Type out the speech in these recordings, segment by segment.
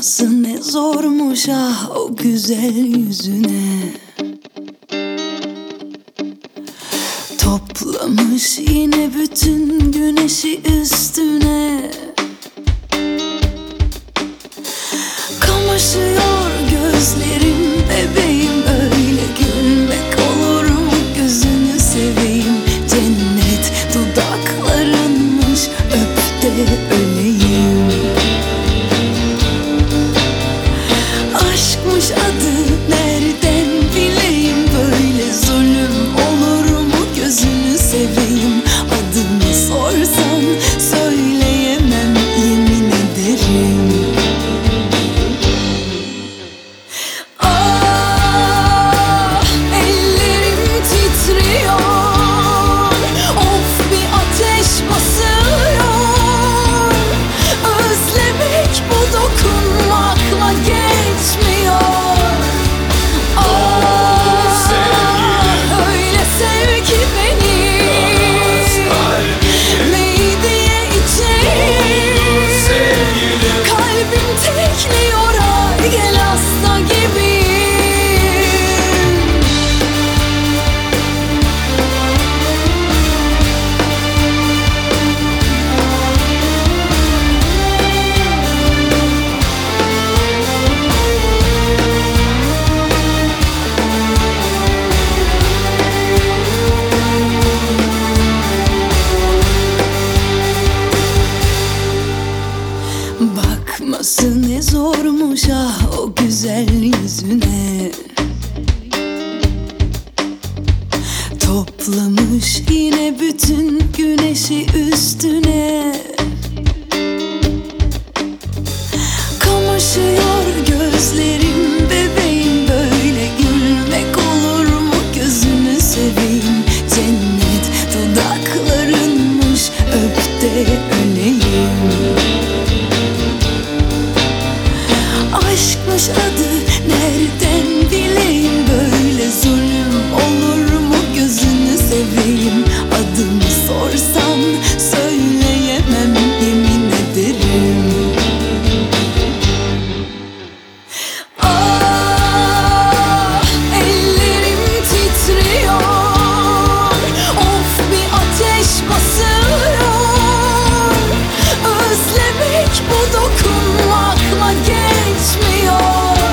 Bakması ne zormuş ah o güzel yüzüne. Toplamış yine bütün güneşi üstüne. Kamaşıyor gözlerim bebeğim, öyle gülmek olur mu gözünü seveyim. Cennet dudaklarınmış, öp de öleyim. Aşkmış adı nereden bileyim, böyle zulüm olur mu gözünü seveyim. Adını sorsan söyleyemem yemin ederim. Ah ellerim titriyor, of bir ateş basıyor. Özlemek bu dokunmakla geçmiyor. Öyle sev ki beni, meydeye içeyim. Kalbim tekliyor, ay gel hasta gibi. Bakması ne zormuş ah o güzel yüzüne. Toplamış yine bütün güneşi üstüne. Kamaşıyor gözlerim bebeğim, böyle gülmek olur mu gözünü seveyim. Cennet dudaklarınmış, öp de öleyim. Aşkmış adı nereden bileyim, böyle zulüm olur mu gözünü seveyim. Adını sorsan söyleyemem yemin ederim. Ah ellerim titriyor, of bir ateş basıyor. Özlemek bu dokunmakla geçmiyor.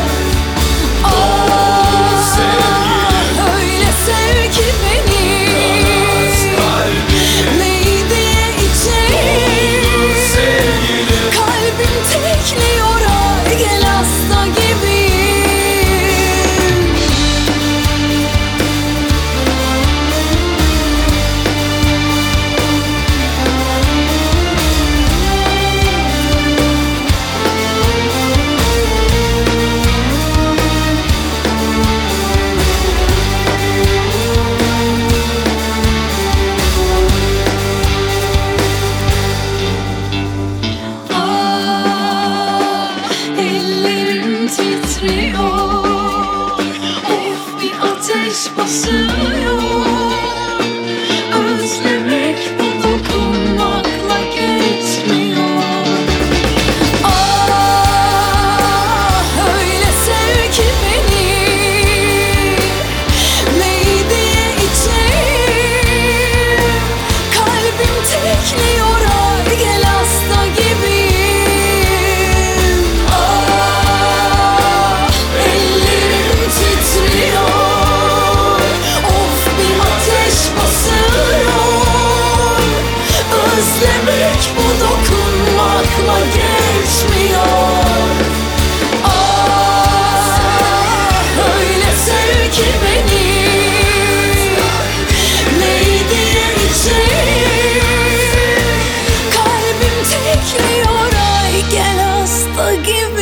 Öyle sev ki beni, meydeye içeyim. Kalbim tekliyor, ay gel hasta gibi. Ellerim titriyor, of bir ateş basıyor. Özlemek bu dokunmakla geçmiyor. Öyle sev ki beni, meydeye içeyim. Kalbim tekliyor, ay gel hasta gibi. Özlemek bu dokunmakla geçmiyor. Öyle sev ki beni, meydeye içeyim. Kalbim tekliyor, ay gel hasta gibi.